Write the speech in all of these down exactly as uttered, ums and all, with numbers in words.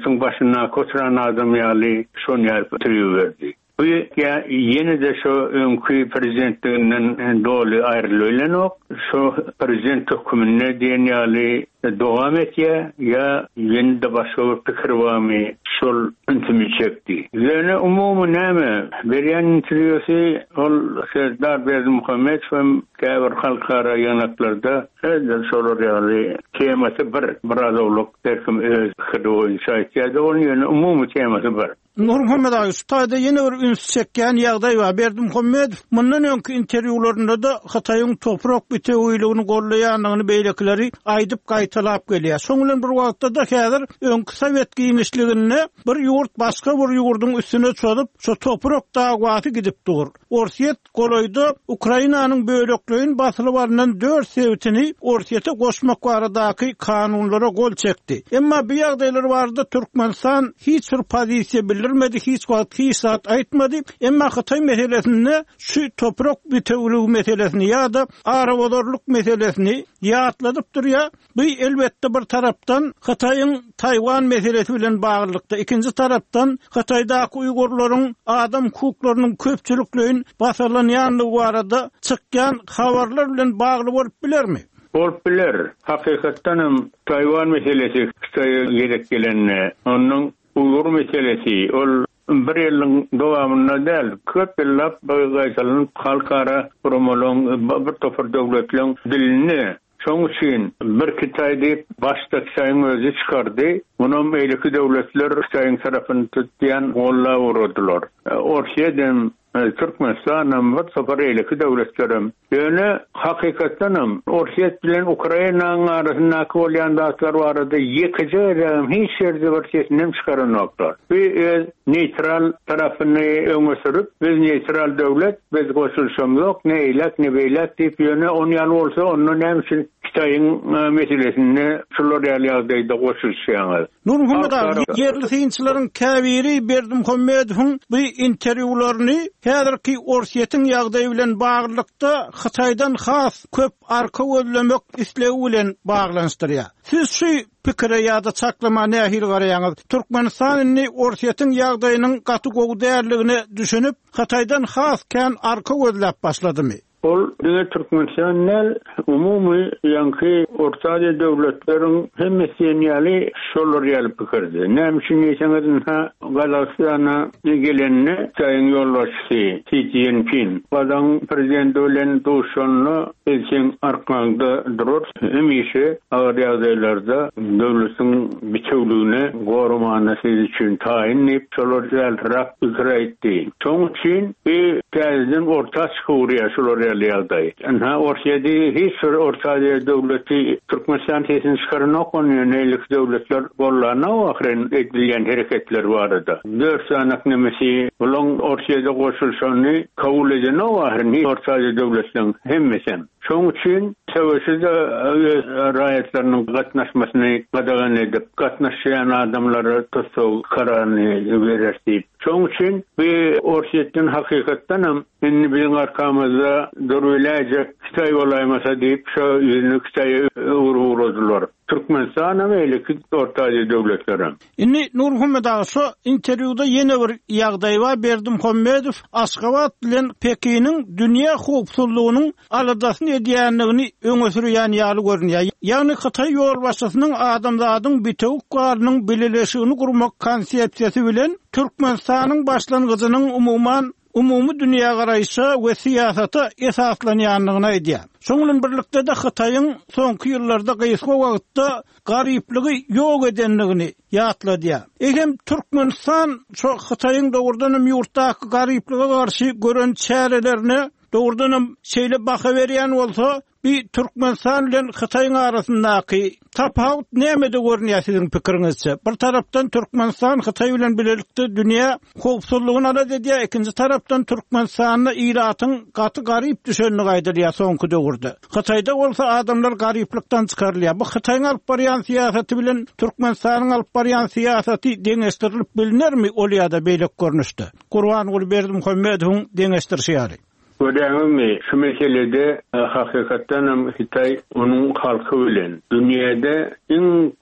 devletin başına koturan adam yali son yer verdi. Bu ya yeni de şu önkü prezidentliğinden dolu ayrılığıyla yok. Şu prezident hükümüne diyen yali devam et ya ya yeni de başka bir fikir var mı? Sol intimi çekti. Zene umumu neme veriyen interviyusu ol Serdar Berdimuhammed ve kâver halkara yanaklarda her soru yali teması bir birazoluk terkim kıdı inşaat ya da onun yani umumu teması bir. Nur Muhammed Ağa Usta'da yeni bir üns çekken yağday var. Berdimuhammed bundan önkü interviewlarında da Hatay'ın toprak biteğiylığını gollayanlığını beylekleri aydıp kaytalap geliyor. Soňulan bir wagtda da häzir önkü Sovet giňişligine bir ýurt başga bir ýurdun üstüne çöküp şu toprak dagwaty gidip dur. Orsiýet goloýda Ukrainanyň bölekliğin basılybaryndan dört sebitini Orsiýete goşmak baradaky kanunlara gol çekdi. Emma bu ýagdaýlar barada Türkmenistan hiç bir pozisiýa bildirmedi, hiç wagt hiç saat aýtmady. Emma Hatay meselesinde şu toprak biteğiligi meselesini ýa-da arabadorluk meselesini ýatladyp durýar. Bu elbette bir tarapdan Hatay'ın Tayvan meselesi bilen bağlılıkta, ikinci taraptan Hatay'daki Uygurların adam hukuklarynyň köpçülikliğin basarlanýanlygy barada çykýan habarlar bilen bagly bolup bilermi? Bolup biler. Hakykatdan Tayvan meselesi Xitay'a gerek gelenine, onun Uygur meselesi, ol bir ýylyň dowamynda däl, köp ýyllap baýgaýsalyň halkara promolong bir topar döwletleriň dilini şoň üçin bir Kitay diýip başda Xitayň özü çykardy. Munun meýleki döwletler Xitayň tarapyny tutýan golla urdular. Orşýedem Türkmenistan'ın bir sefer eyleki devletlerim. Yani hakikattanım Orsiýet bilen Ukraina'nın arasındaki olan dağıtlar vardı. Yıkıcı edem hiç yerde bir sesinden çıkaran noktalar. Bir neutral tarafını öňe sürüp, biz neutral devlet, biz koşulşam yok, ne eylek ne beylek deyip yönü on yan olsa onun hem için Xitay'ın meselesini şular ýagdaýda goşulşýaňyz. Nur Muhammed Ağa, yerli synçylaryň käbiri Berdimuhammedowyň bu interwýularyny häzirki Orsiýetiň ýagdaýy bilen baglykda Hataydan has köp arka gözlemek isleги bilen baglanşdyrýar. Siz şu pikire ýa-da çaklama nähil garaýaňyz? Türkmenistanyň Orsiýetiň ýagdaýynyň gaty gowy därligini düşünüp Hataydan has kän arka gözläp başladymy? Ol diňe Türkmenistan umumy ýanky Orta Aziýa döwletleriň hemmesini ýaly şolar ýaly pikirdi. Näme üçin ýeşeňiz ha Galaksyana gelenini taýyn ýolbaşçy Xi Jinping badan prezident bilen duşanly elçin arkanda durur. Hemişe agar ýagdaýlarda döwletiň biçewligine gormanyny üçin taýinlip şolar ýaly rak pikir aýtdy. Şoň üçin bir täzeden orta çykyr şolar ýagdaý. Ana Orsiýede hiç bir Orta Aziýa döwleti Türkmenistan tesini çykaran okun ýönelik döwletler bollana ahyren edilýän hereketler barada. Dört sanak nemesi bolon Orsiýede goşulşany kabul eden ahyren Orta Aziýa döwletleriň hemmesi. Şoň üçin sewşide raýatlarynyň gatnaşmasyny gadagan edip, gatnaşýan adamlary tutsaw kararny berýär. Şoň üçin bu Orsiýetden hakykatdan indi biziň arkamyzda durýarlar, Xitay bolaýmasa diýip şu ýüzüni Xitay'a ururdular. Türkmenistan meýleki Orta Aziýa döwletleri. Indi Nur Muhammed Ağa şu interwýuda ýene bir ýagdaý bar. Berdimuhammedow Aşgabat bilen Pekiniň dünýä hukukçylygynyň aladasyny edýänligini öňe sürýän ýaly görünýär. Ýagny Hatay ýolbaşçysynyň adamzadyň bitewik garnyň beleleşigini gurmak konsepsiýasy bilen Türkmenistanyň başlangyjynyň umumyň umumy dünýä garaýşy we siýasata esaslanýanlygyny aýdýar. Şoňlan birlikde de Hataýyň soňky ýyllarda gysga wagtda garypligi ýok edenligini ýatladýar. Egem Türkmenistan şu Hataýyň dogurdanam ýurtdaky garyplyga garşy gören çärelerini dogurdanam şeýle baha berýän bolsa, bir Türkmenistan bilen Hataýyň arasyndaky tapawut nämede görnýär siziň pikiriňizçe? Bir tarapdan Türkmenistan Hataý bilen birlikde dünýä hukukçylygyny alad edýär, ikinji tarapdan Türkmenistanyň iratyň gaty garyp düşenligi aýdylýar soňky döwürde. Hataýda bolsa adamlar garyplykdan çykarylýar. Bu Hataýyň alyp barýan siýasaty bilen Türkmenistanyň alyp barýan siýasaty deňeşdirilip bilinärmi ol ýa-da beýlek görnüşde? Gurban uly Berdimuhammedowyň deňeşdirşýäri. Ödäňmi şu meselede hakykatdan Xitay onun halky bilen dünýede iň köp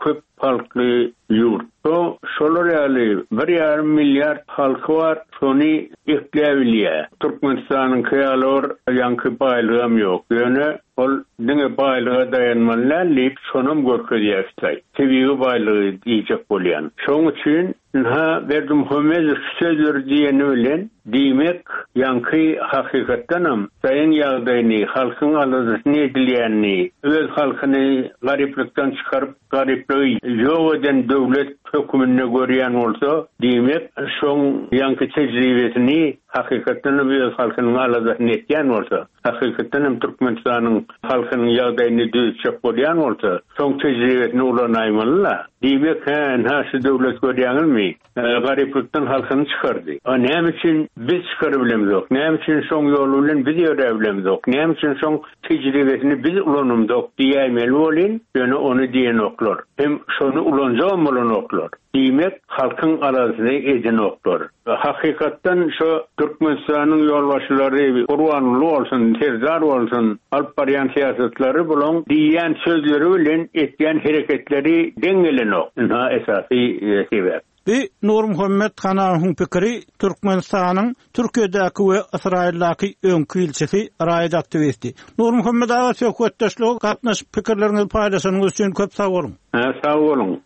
halkly yurt. O şolar ýaly bir ýarym milyar halky var. Şonu iqtiýabiliýär. Türkmenistanyň kyýalor ýanky baýlygam ýok. Ýöne ol diňe baýlyga dayanmalar lip şonum görkezýär. Tebiği baýlygy diýjek bolýan. Şoň üçin ha berdim hömez sözler diýeni bilen diýmek ýanky hakykatdanam saýyn ýagdaýyny halkyň aladyny edilýänni öz halkyny gariplikden çykaryp gariplik ýok eden döwlet hökümine görýän bolsa diýmek şoň ýanky tejribesini hakykatdan öz halkynyň aladyny etýän bolsa hakykatdan Türkmenistanyň halkynyň ýagdaýyny düzçek bolýan bolsa şoň tejribesini ulanaýmalylar. Diýmek ha şu döwlet görýänmi gariplikden halkyny çykardy. O näme üçin biz çykaryp bilemizok? Näme üçin şoň ýolu bilen biz ýöre bilemizok? Näme üçin şoň tejribesini biz ulanymyzok diýämeli bolyn, ýöne onu diýen oklar. Hem şonu ulanjam bolan oklar. Diýmek halkyň arasyny eden oklar. Hakykatdan şu Türkmenistanyň ýolbaşçylary Urwanly bolsun, Terzar bolsun, alyp barýan siýasatlary bolan diýen sözleri bilen etýän hereketleri deňelenok. Ha esasy sebäp. Bi Nur Muhammed Hanahyň pikiri Türkmenistanyň Türkiýedäki we Israildaky öňkü ilçesi raýat aktivisti. Nur Muhammed aga söhbetdeşlik gatnaşyp pikirlerinizi paýlaşanyňyz üçin köp sag bolun. Ha sag bolun.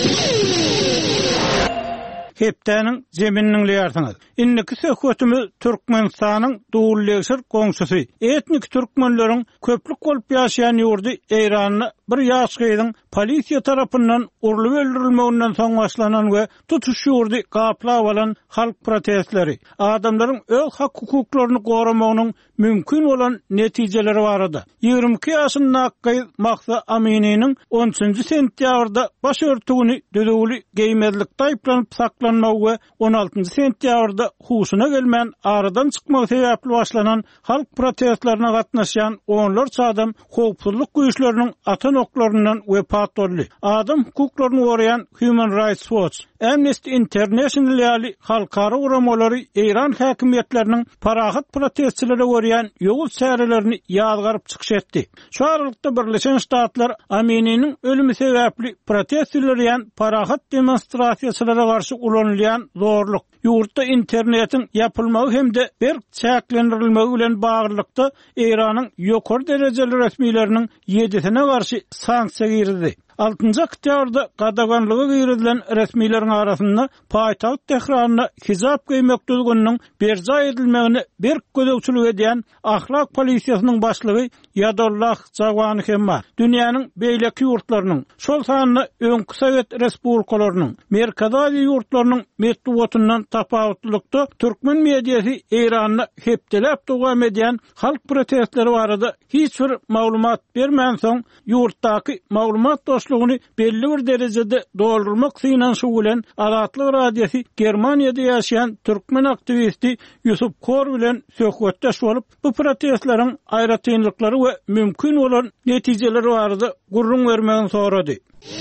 Hepdäniň zemininiň ýartyňyz. Indiki söhbetimiz Türkmenistanyň dowulleşir goňşusy. Etnik türkmenleriň köplük bolup ýaşaýan ýurdy Eýranyň bir ýaşgyň polisiýa tarapyndan urulup öldürilmeginden soň başlanan we tutuş ýurdy gaplap alan halk protestleri, adamlaryň öz hak hukuklaryny goramagynyň mümkin bolan netijeleri barada. ýygrimi iki ýaşyndaky Mahsa Aminiň on üçinji sentýabrda baş örtügini dödüwli geýmezlik taýplanyp saklanmagy we on altynji sentýabrda huşuna gelmän aradan çykmagy sebäpli başlanan halk protestlerine gatnaşan onlarça adam howpsuzlyk güýçleriniň atan oklaryndan wepat boldy. Adam hukuklaryny gorayan Human Rights Watch, Amnesty International ýaly halkara uramalary Eýran häkimetleriniň parahat protestçilere gorayan ýogul särelerini ýazgaryp çykyş etdi. Şu aralykda Birleşen Ştatlar Aminiň ölümi sebäpli protestçilere parahat demonstrasiýalara garşy ulanylýan zorluk, ýurtda internetiň ýapylmagy hemde bir çäklendirilmegi bilen baglykda Eýranyň ýokary derejeli resmileriniň ýedisine garşy sanksiýa girdi. altynji oktýabrda gadaganlygy girilen resmilerin arasynda paýtaht Tehran'da hizap giymek düzgünniň berja edilmegini bir gözegçilik edýän ahlak polisiýasynyň başlygy Yadollah Jawany hemma dünýäniň beýleki ýurtlarynyň, şol sanyny öňkü Sowet respublikalarynyň, Merkezi Aziýa ýurtlarynyň metduwatyndan tapawutlykda türkmen mediýasy Eýranyň hepdelep dowam edýän halk protestleri barada hiç bir maglumat bermän soň ýurtdaky maglumat doşlugyny belli bir derejede doldurmak synan şugulen Adatlyk radiosi Germaniýada ýaşaýan türkmen aktivisti Yusuf Kor bilen söhbetdeş bolup bu protestleriň aýratynlyklary we mümkin bolan netijeleri barada gurrun bermegini sorady.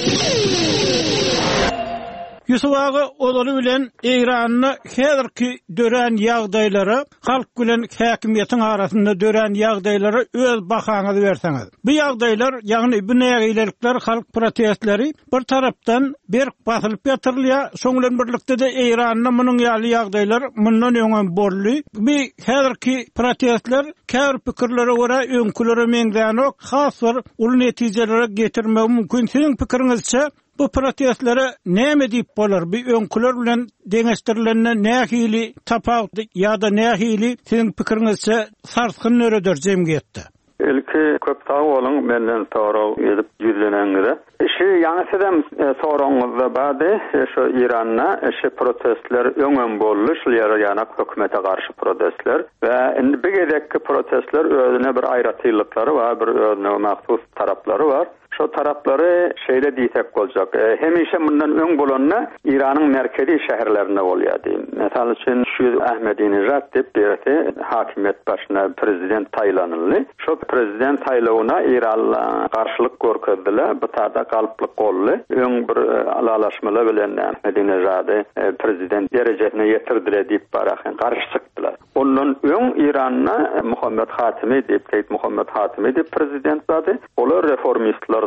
Yusuf aga olaly bilen Eýranyň häzirki dören ýagdaýlary, halk bilen häkimiýetiň arasynda dören ýagdaýlary öz bahaňyzy berseňiz. Bu ýagdaýlar, ýagny bu nägeýlelikler, halk protestleri bir tarapdan bir basylyp ýatyrylýar, şoň bilen birlikde de Eýranyň munyň ýaly ýagdaýlar mundan öňe bolly. Bu häzirki protestler kär pikirlere görä öňkülere meňdänok has bir ul netijelere getirmegi mümkin. Siziň pikiriňizçe bu protestlere näme diýip bolar? Bir öňküler bilen deňeşdirilenne nähili tapawut ýa-da nähili siziň pikiriňizçe sarsgyn nöreder jemgyýetde? Ilki köp sag bolun, menden soraw edip ýüzlenende. Şu ýaňysydan soraňyzda bady, şu Iranda şu protestler öňen bolly, şular ýana hökümete garşy protestler we indi bu gedekki protestler özüne bir aýratyllyklary bar, bir özüne mahsus taraplary bar. Şu tarapları şeyle diýsek boljak. E, hemişe bundan öň bolanna İranyň merkezi şäherlerinde bolýardy. Mesal üçin şu Ahmedinejad diýip berdi, hakimiýet başyna prezident taýlanyldy. Şu prezident taýlawyna İranla garşylyk görkezdiler. Bu taýda galyplyk boldy. Öň bir alalaşmalar bilen Ahmedinejady e, prezident derejesine ýetirdiler diýip barahan garşy çykdylar. Ondan öň İranyna Muhammed Hatimi diýip, Muhammed Hatimi diýip prezident zady. Olar reformistler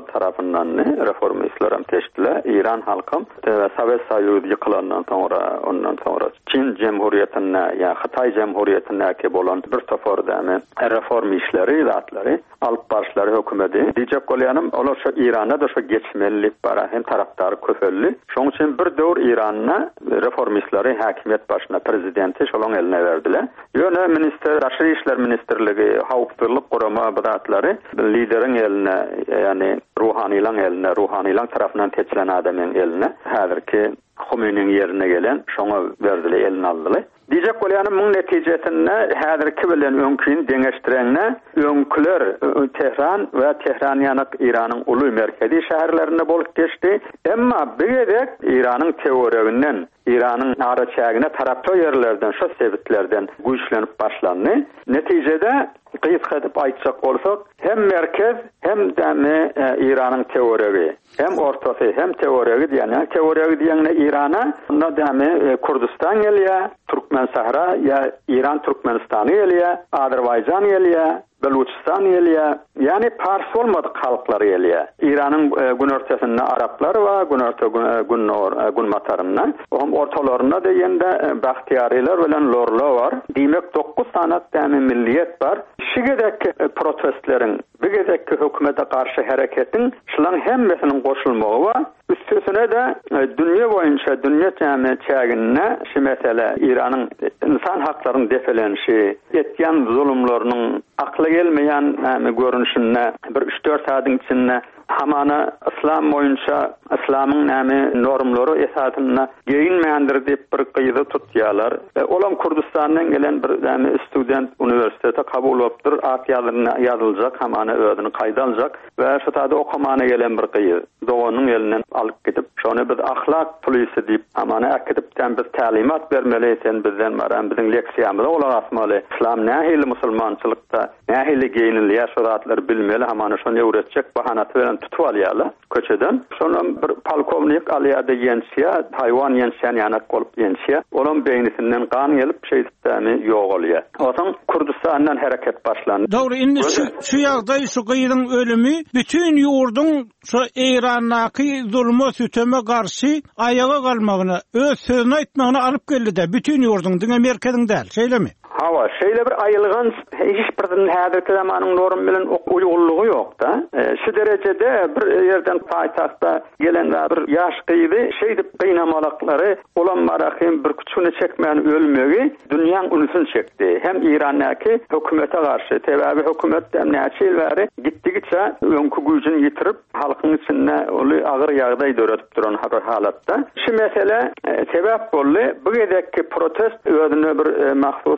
tarafından reformistler teşkile İran halkım ve Sovet Soyuzu yıkılandan sonra ondan sonra Çin Cumhuriyeti'ne ya Xitay Cumhuriyeti'ne ki bolan bir tofor demi reform işleri zatları alıp başları hükümeti diyecek olayanım olar şu İran'a da şu geçmelilik bara hem taraftarı köfelli. Şoň üçin bir döwür İran'a reformistleri hakimiyet başına prezidenti şolon eline verdiler. Ýöne minister Daşary işler ministerligi hawpdyrlyk gorama bidatları liderin eline yani ruhanilan eline ruhanilan tarafından seçilen adamın eline häzirki Khomeini'nin yerine gelen şoňa berdiler eline aldylar. Diyecek bolýany muň netijesinde häzirki bilen öňküň deňeşdirenle öňküler Tehran we Tehran ýanyk İranyň uly merkezi şäherlerinde bolup geçdi. Emma beýedek İranyň teoriýasynyň İranyň araçägine tarapda ýerlerden şu sebitlerden güýçlenip başlandy. Netijede kıyıp aytsak bolsak hem merkez hem de İran'ın teoriýasy hem ortasy hem teoriýasy diýeni teoriýasy diýeni İran'a onda da Kurdistan gelýär, Türkmen Sahra ya İran Türkmenistany gelýär, Azerbaycan gelýär, Beluçistan gelýär. Yani Pars bolmadyk halklar gelýär. İran'ın gün ortasynda Araplar we gün orta gün gün matarynda hem ortalarynda da ýende Bahtiýarylar bilen Lorlar bar. Diýmek dokuz sanat tämin milliýet bar. Şigedeki protestleriň, bigedeki hökümete karşı hareketin şulan hemmesinin goşulmagy we üstüne de dünýä boýunça dünýä jämiýetine şu mesele İran'ın insan haklaryny defelenişi, etýän zulümleriniň akla gelmeýän görünüşine bir üç dört sadyň içinde hamana İslam boýunça İslamyň näme normlary esasyna geyinmeýändir diýip bir gyýdy tutýarlar. E, olam Kurdistandan gelen bir näme student uniwersitete kabul bolupdyr, at ýazyna ýazyljak, hamana ödüni gaýda aljak we şu taýda okumana gelen bir gyýy. Doganyň elinden alyp gidip, şonu biz ahlak polisi diýip hamana akdyp biz tälimat bermeli sen bizden maran biziň leksiýamyzda olar asmaly. İslam nähili musulmançylykda, nähili geyinilýär şuratlar bilmeli, hamana şonu öwretjek bahanat bilen tutup alýarlar köçeden. Sonra bir polkovnik alýada ýensiýa, Taywan ýensiýan ýanak bolup ýensiýa. Olam beýnisinden gan gelip şeýdämi ýok bolýar. Otaň Kurdistandan hareket başlandy. Dogry, indi şu şu ýagdaý şu gyýdyň ölümi bütün ýurdun şu Iranyňky zulma süteme garşy ayaga galmagyna, öz sözüni aýtmagyna alyp geldi-de bütün ýurdun diňe merkezinde däl, şeýlemi? Hawa, şeýle bir aýylgan hiç birden häzirki zamanyň norm bilen uýgurlugy ýok da. E, şu derejede bir ýerden paýtagtda gelen bir ýaş gyýdy, şeýdip gynamalaklary olan marahym bir küçüne çekmeýän ölmegi dünýäň unusun çekdi. Hem İran'daki hökümete karşı, tebabi hökümet hem näçe bäri gitdigiçe öňkü güýjüni ýitirip halkyň içinde oly agyr ýagdaý döretip duran halatda. Şu mesele e, sebäp boldy. Bu gedekki protest özüne bir e, mahsus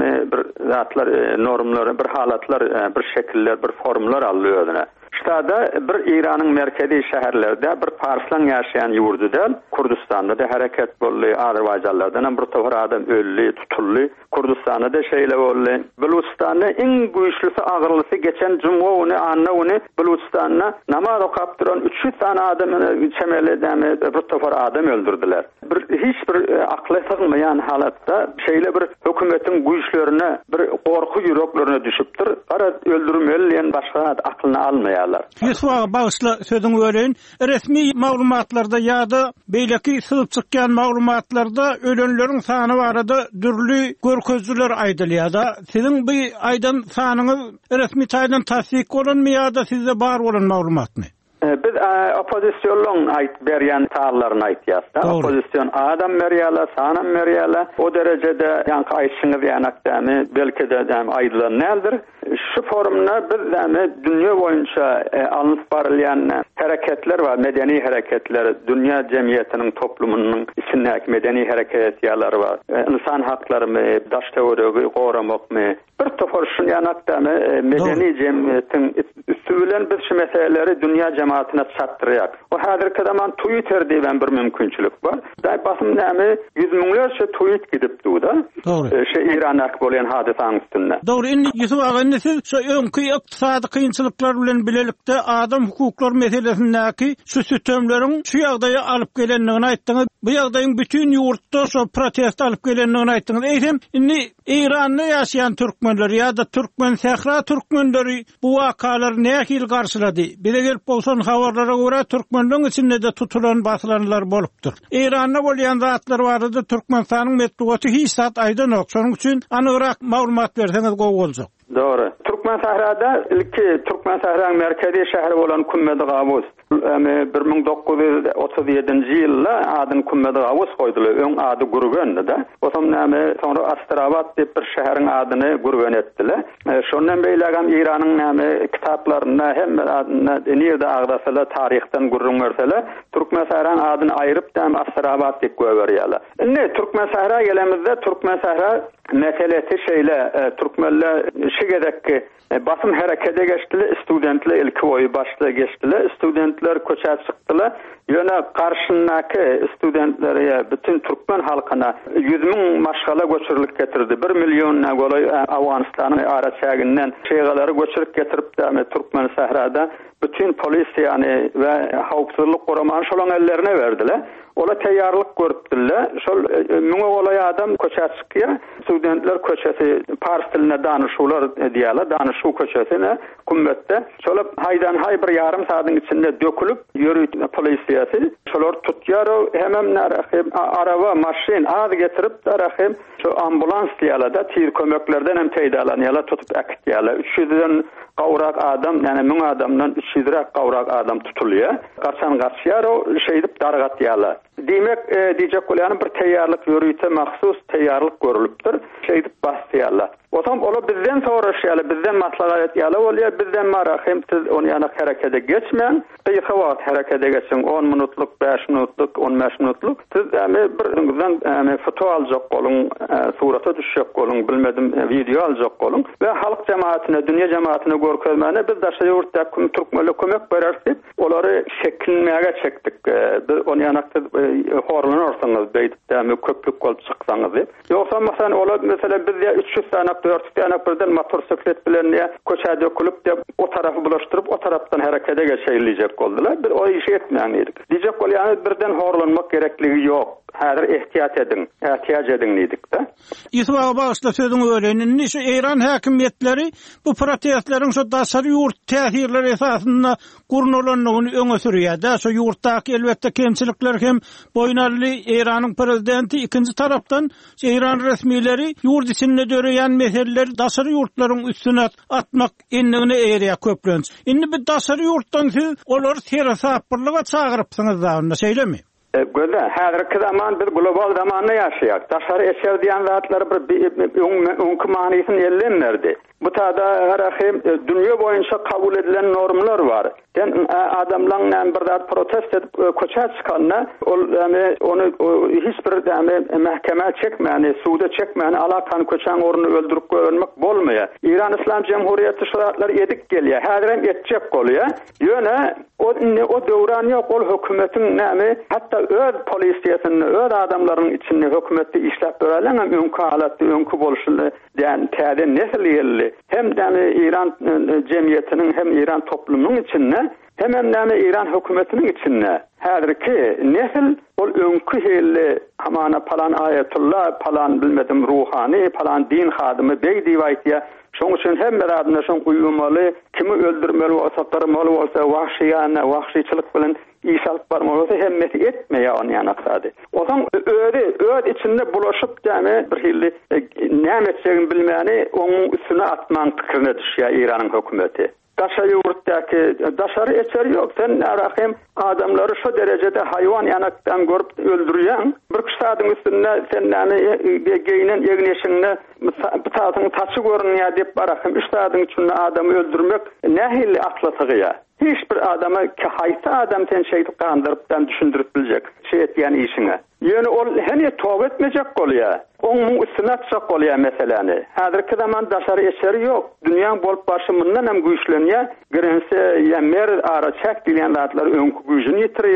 bir zatlar, normlar, bir halatlar, bir şekiller, bir formlar alýar. Ştada bir İran'ın merkezi şäherlerde bir Parslan ýaşaýan ýurduda Kurdistanda da hareket boldy, Azerbaýjanlardan bir tohur adam ölli, tutully. Kurdistanda da şeýle boldy. Beluçistanda iň güýçlüsi, agyrlysı geçen juma güni, anna güni Beluçistanda namaz okap duran üç yüz tane adamyny çemeleden bir tohur adam öldürdiler. Bir hiç bir akla sığmayan halatda şeýle bir hökümetiň güýçlerine, bir gorku ýüreklerine düşüpdir. Ara öldürmeli başga aklına almaýar. Yusuf bağışla sözüňi öreýin. Resmi maglumatlarda ýa-da beýleki sızıp çykýan maglumatlarda ölenleriň sany barada dürli görkezler aýdylýar-da. Siziň bu aýdan sanyňyz resmi taýdan tasdik bolanmy ýa-da sizde bar bolan maglumatmy? Biz opozisiýonlaryň aýt berýän taýlaryny aýtýarda. Opozisiýon adam berýärler, sanam berýärler. O derejede ýa-ni aýtşyňyz ýanakdamy belki de aýdylan nädir? Şu forumda biz däme dünýä boýunça alyp barylýan hareketler we medeni hareketler, dünýä jemgyýetiniň toplumynyň içindäki medeni hareketler we insan haklaryny, daş teoriýagy goramakmy, bir topar şu ýanakdamy medeni jemgyýetiň üstübilen biz şu meseleleri dünýä cemaatine çatdyrýar. O häzirki zaman Twitter diýen bir mümkinçilik bar. Da basym näme yüz miňlerçe tweet gidip durda. Şu İran'ak bolan hadisaň üstünde. Dogry, indi Yusuf aga siz şu öňkü ykdysady kynçylyklar bilen bilelikde adam hukuklar meselesindäki şu sütemleriň şu ýagdaýa alyp gelenligini aýtdyňyz. Bu ýagdaýyň bütün ýurtda şu protest alyp gelenligini aýtdyňyz. Eýsem indi İranda ýaşaýan türk türkmenleri ya da türkmen sahra türkmenleri bu wakalar nähil garşylady? Bize gelip bolsan habarlara görä türkmenliň içinde de tutulan basylanlar bolupdyr. Iranda bolýan zatlar bardy, Türkmenistanyň metbuaty hiç zat aýdan ok. Şonuň üçin anygyrak maglumat berseňiz gowy boljak. Doğru. Türkmen Sahrada ilki Türkmen Sahra'nın merkezi şehri olan Kummedi Gavuz. bir ming dokuz yüz otuz yedinji ýylda adyn Kummedi Gavuz koydular. Öň ady Gurgöndü da. Otam näme sonra Astrabat diýip bir şäheriň adyny Gurgön etdiler. Şondan beýlegem Iranyň näme kitaplarynda hem adyna nerede agdasalar tarihten Gurgön görseler Türkmen Sahra'nın adyny aýryp da Astrabat diýip goýberýärler. Ne Türkmen Sahra gelemizde Türkmen Sahra meselesi şeyle Türkmenler şigedekki basım harekete geçtiler, studentler ilki oyu başta geçtiler, studentler koça çıktılar. Yöne karşındaki studentlere, bütün Türkmen halkına yüz bin maşgala göçürlük getirdi. Bir milyonuna golay Afganistan'ın araçaginden şeygaları göçürlük getirip de Türkmen Sahrada bütün polis yani ve hawpsuzlyk goraman şolan ellerine verdiler. Ola taýýarlyk görüpdiler. Şol müňe golay adam koça çykýar. Studentler koçasy pars diline danışuwlar diýerler. Danışuw koçasyna kummetde. Şol haýdan haý bir ýarym saatyň içinde dökülüp ýörüýt polisiýasy. Şolar tutýar hemem narahim araba, maşin az getirip darahim şu ambulans diýerler da tir kömeklerden hem teýdalanýarlar tutup akitýarlar. üç yüzden gawrak adam, yani müň adamdan üç yüzrak gawrak adam tutulýar. Garçan garçýar o şeýdip dargatýarlar. Demek e, diýjek bolýan bir taýýarlyk ýörüýte mahsus taýýarlyk görülipdir. Şeýdip basýarlar. Otam ola bizden soraşýarlar, bizden maslahat etýärler, bolýar bizden marahim siz onu ýana harekete geçmeň, gysga wagt harekete geçiň, on minutluk, beş minutluk, on beş minutluk. Siz äme bir foto aljak bolun, surata düşecek bolun, bilmedim video aljak bolun we halk jemaatine, dünýä jemaatine görkezmäne biz daşa ýurtda türkmenle kömek bererdik. Olary şekilmäge çekdik. Biz onu ýana horlanarsaňyz beýdip däme köplük bolup çyksaňyz. Ýoksa meselem olar mesela biz üç yüz tane dört yüz tane birden motosiklet bilen ýa koça dökülüp de o tarafy bulaşdyryp o tarapdan harekete geçeýiljek boldular. Bir o işi etmeýändik. Diýjek bolýan birden horlanmak gerekligi ýok. Häzir ihtiýat edin, ihtiýaç edin diýdik de. Ýetmäge bagysla sözüňi öwrenini şu Iran häkimetleri bu protestleriň şu daşary ýurt täsirleri esasynda gurnulanlygyny öňe sürýär. Da şu ýurtdaky elbetde kemçilikler hem boýnarly Iranyň prezidenti ikinji tarapdan Iran resmileri ýurt içinde döreýän meseleleri daşary ýurtlaryň üstüne atmak endigine eýerýär köplenç. Indi bu daşary ýurtdan siz olar terasapyrlyga çagyrypsyňyz da, şeýlemi? Göze, häzirki zaman biz global zamanda ýaşaýar. Daşary eser diýen zatlar bir öňkü manysyny ellenmerdi. Bu taýda rahim dünýä boýunça kabul edilen normlar bar. Den adamlaryň bir zat protest edip koça çykanda ol onu hiç bir mahkeme çekmäni, suda çekmäni alakan koçan oruny öldürüp goýmak bolmaýar. İran İslam Cemhuriyeti şuratlar edik gelýär. Häzirem etjek bolýar. Ýöne o o döwrany ol hökümetiň näme hatta öz polisiýasyny, öz adamlaryň içinde hökümetde işläp berelen hem öňkü halatda öňkü bolşuny diýen täze nesli ýerli hem de İran cemiyetinin hem İran toplumuyning içinde hem de İran hökümetinin içinde häzirki nesil ol öňkü helli hamana palan ayetullah, palan bilmedim ruhani, palan din hadymy beýdi diýýär. Şoň üçin hem adamlar şoň uýulmaly, kimi öldürmeli bolsa, tarmaly bolsa, wahşiýana, wahşyçylyk bilen iş alyp barmaly bolsa hemmeti etmeýär onu ýanaksady. Oňa öýde, öýd içinde bulaşyp däme bir hilli näme etjegini bilmäni onuň üstüne atman pikirine düşýär Iranyň hökümeti. Daşary ýurtdaky daşary eser ýok. Sen narahim adamlary şu derejede haýwan ýanakdan görüp öldürýän. Bir kişiň üstünde sen näme geýinen ýegneşiňne bitatyň taçy görünýär diýip barahim üç saatyn içinde adamy öldürmek nähil atlatygyýar. Hiç bir adama ki hayta adam sen şeydi kandırıpdan düşündürüp bilecek. Şey et yani işine. Yani o hani tövbe etmeyecek bolýar. Onun üstüne atacak bolýar meseleni. Häzirki zaman daşary eseri yok. Dünýäň bolup başymyndan hem güýçlenýär. Girense ýa mer ara çek diýen zatlar öňkü güýjüni ýitirýär.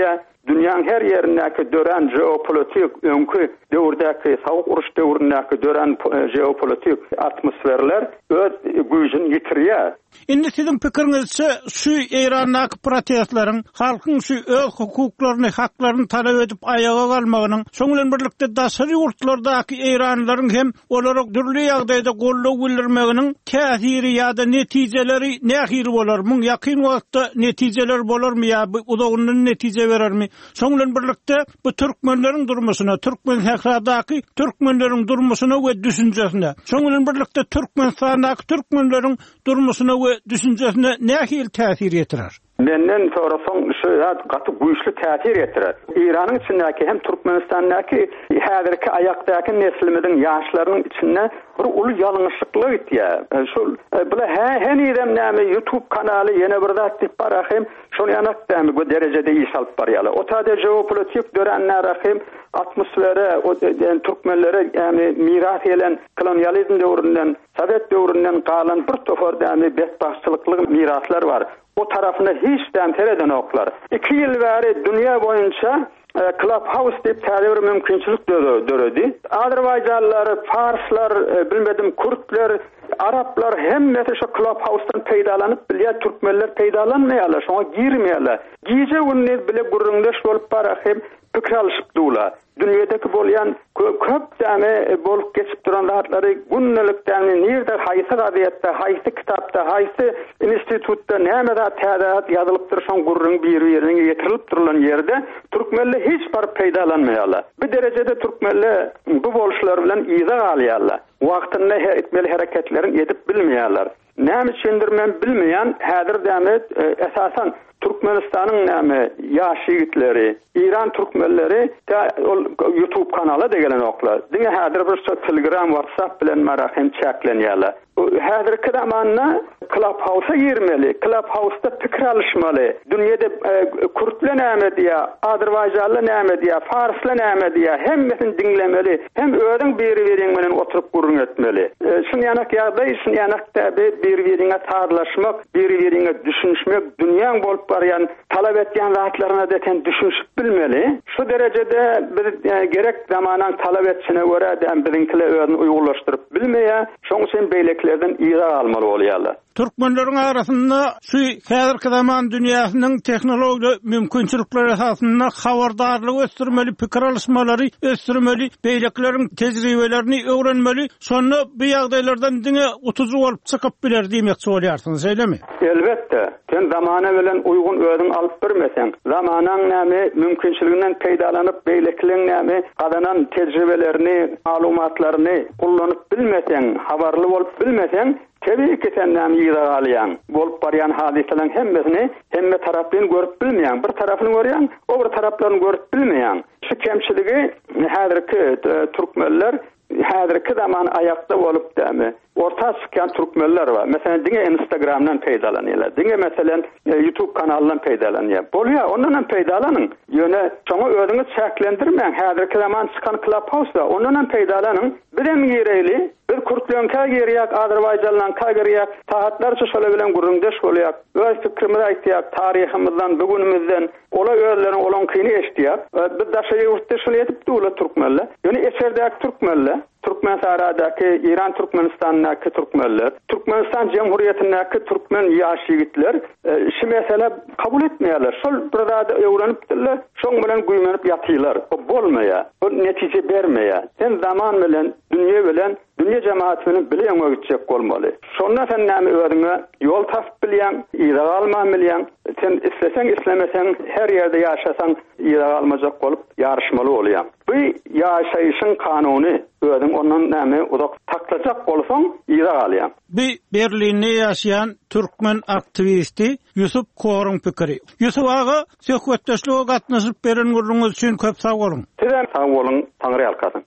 dünýäň her ýerindäki dören jeopolitik öňkü döwürdäki sowuk uruş döwründäki dören jeopolitik atmosferler öz güýjüni ýitirýär. Indi sizin pikiriňizçe şu Iranyň protestlaryň halkyň şu öz hukuklaryny, haklaryny talap edip ayaga galmagynyň, şoň bilen birlikde daşary ýurtlardaky Iranylaryň hem olara türlü ýagdaýda gollaw bildirmeginiň täsiri ýa-da netijeleri nähir bolarmy? Ýakyn wagtda netijeler bolarmy ýa udagynyň netije berermi? Şoň bilen birlikde bu türkmenleriň durmuşyna, türkmen häkradaky türkmenleriň durmuşyna we düşünjesine, şoň bilen birlikde Türkmenistanaky türkmenleriň durmuşyna we düşünjesine nähil täsir ýetirer? Menden sorasaň şu gaty güýçli täsir ýetirer. Iranyň içindäki hem Türkmenistandaky häzirki ayakdaky neslimizin ýaşlarynyň içinde bir uly ýalňyşlyklar gitýär. Şu bula her ýerden näme YouTube kanaly ýene bir zat dip barahym, şonu ýanakdamy bu derejede iş alyp barýarlar. O taýda jeopolitik dörenler rahim atmosfere o Türkmenlere ýani miras eden kolonializm döwründen, Sovet döwründen galan bir tofar dämi bedbahtçylykly miraslar var. O tarafına hiç dämtereden oklar. İki yıl bäri dünýä boýunça Clubhouse diýip täze bir mümkinçilik döredi. Azerbaýjanlylar, Farslar, bilmedim Kurtlar, Araplar hemmesi şu Clubhouse'dan peýdalanyp bilýär, türkmenler peýdalanmaýarlar, şoňa girmeýärler. Gize günni bile gurrundaş bolup barahym pikir alyşyp durlar. Dünyadaki bolýan köp däme bolup geçip duran rahatlary günnelik däme nerede haýsy gazetde, haýsy kitapda, haýsy institutda näme zat täzat ýazylyp durşan gurrun bir ýerine getirilip durulan ýerde türkmenler hiç bar peýdalanmaýarlar. Bir derejede türkmenler bu boluşlar bilen ýyza alýarlar. Wagtynda etmeli hereketlerini edip bilmeýärler. Näme üçindir men bilmeýän häzir däme esasan Türkmenistanyň näme ýaş ýigitleri, İran türkmenleri YouTube kanaly degelen oklar. Diňe häzir bir Telegram, WhatsApp bilen marahym çäklenýärler. Häzirki zamanna Clubhouse'a girmeli, Clubhouse'da pikir alışmaly. Dünyada Kurtlar näme diýär, Azerbaýjanly näme diýär, Farslar näme diýär, hemmesini dinlemeli, hem öýüň biri-biriň bilen oturup gurrun etmeli. Şunu ýanak ýagdaý, şunu ýanak täze bir-biriňe tarlaşmak, bir-biriňe düşünmek, dünýäň bolup barýan, talap etýän zatlaryna deten düşünüp bilmeli. Şu derejede bir gerek zamanyň talap etçine görä däm birinkiler öýüni uýgurlaşdyryp bilmeýär, şoň üçin beýleklerden ýyra almaly bolýarlar. Türkmenlerin arasında şu häzirki zaman dünýäsiniň tehnologiýa mümkinçilikleri esasında habardarlyk ösdürmeli, pikir alışmalary ösdürmeli, beýlekleriň tejribelerini öwrenmeli. Sonra bu ýagdaýlardan diňe utuzy bolup çykyp biler diýmekçi bolýarsyňyz, eýlemi? Elbetde. Sen zamana bilen uygun öýüň alyp bermesen, zamanyň näme mümkinçiliginden peýdalanyp beýlekleriň näme gadanan tejribelerini, maglumatlaryny gullanyp bilmesen, habarly bolup bilmesen, tabii ki sen näme ýyra alýan, bolup barýan hadiselerin hemmesini hemme tarapyn görüp bilmeýän, bir tarapyny görýän, o bir taraplaryny görüp bilmeýän. Şu kemçiligi häzirki türkmenler häzirki zaman ayakda bolup dämi orta çykan türkmenler var. Mesela diňe Instagramdan peýdalanýarlar. Diňe meselen YouTube kanalyndan peýdalanýar. Bolýar, ondan peýdalanyň. Ýöne şoňa özüňiz çäklendirmeň. Häzirki zaman çykan Clubhouse'da ondan peýdalanyň. Birem ýereli, bir Kurtlaryň kägerýär, Azerbaýjanlyň kägerýär, tahatlarça şola bilen gurrundaş bolýar. Öz fikrimizi aýtýar, taryhymyzdan, bugünimizden, ola özleriň olankyny eşdýär. Bir daşaýy ýurtda şol edip durlar türkmenler. Ýöne eserdäki türkmenler Türkmen saradaky İran Türkmenistanyňdaky türkmenler, Türkmenistan Cumhuriýetindäki türkmen ýaş ýigitler şu mesele kabul etmeýärler. Şol bir zada öwrenipdirler, şoň bilen güýmenip ýatylar. O bolmaýar, o netije bermeýär. Sen zaman bilen, dünýe bilen, dünýe jemaatini bilen öňe bolmaly. Şonda sen näme öwrüňe ýol tapyp bilýän, ýyra alman bilýän, sen isleseň islemesen her ýerde ýaşasaň ýyra almajak bolup ýarışmaly bolýan. Bu ýaşaýyşyň kanuny öwrüň ondan näme udak taklajak bolsaň ýyra alýan. Bir Berlinde ýaşaýan türkmen aktivisti Yusuf Korun pikiri. Yusuf ağa söhbetdeşlige gatnaşyp beren gurrunuz üçin köp sag bolun. Sizem sag bolun, Taňry alkasyn.